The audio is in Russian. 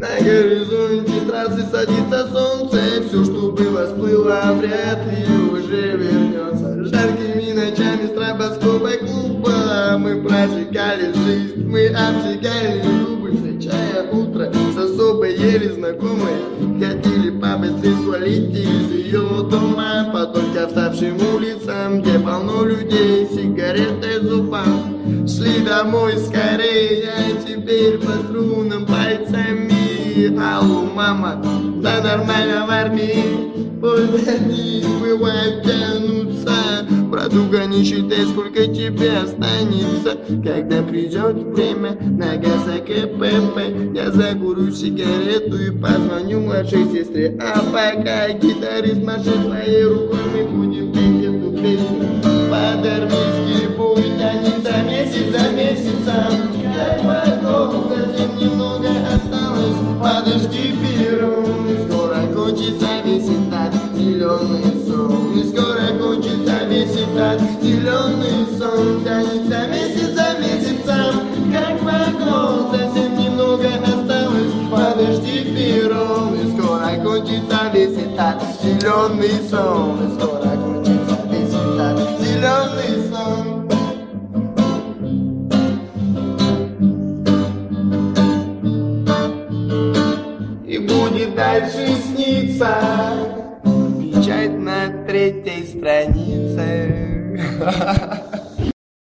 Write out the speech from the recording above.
На горизонте трассы садится солнце, все, что было, сплыло, вряд ли уже вернется. Жаркими ночами стробоскопа клуба мы прожигали жизнь, мы обжигали губы, встречая утро с особой еле знакомой. Хотели побыстрее свалить из ее дома по только вставшим улицам, где полно людей, сигареты в зубах. Шли домой скорее, а теперь по струнам пальцами. Алло, мама, да нормально в армии. Подожди, бывает тянутся. Братуха, не считай, сколько тебе останется. Когда придет время на газа КПП, я закурю сигарету и позвоню младшей сестре. А пока гитарист машет своей рукой, мы будем петь эту песню. По-дарвински бой тянется месяц за месяцем. Как потом, совсем немного осталось. Подожди, перрон, скоро кончится весь этот зеленый сон. И скоро кончится весь этот зеленый сон. Тянется месяц за месяцем. Как потом, совсем немного осталось. Подожди, перрон, и скоро кончится весь этот зеленый сон. И скоро кончится весь этот зеленый сон. И будет дальше сниться печать на 3-й странице.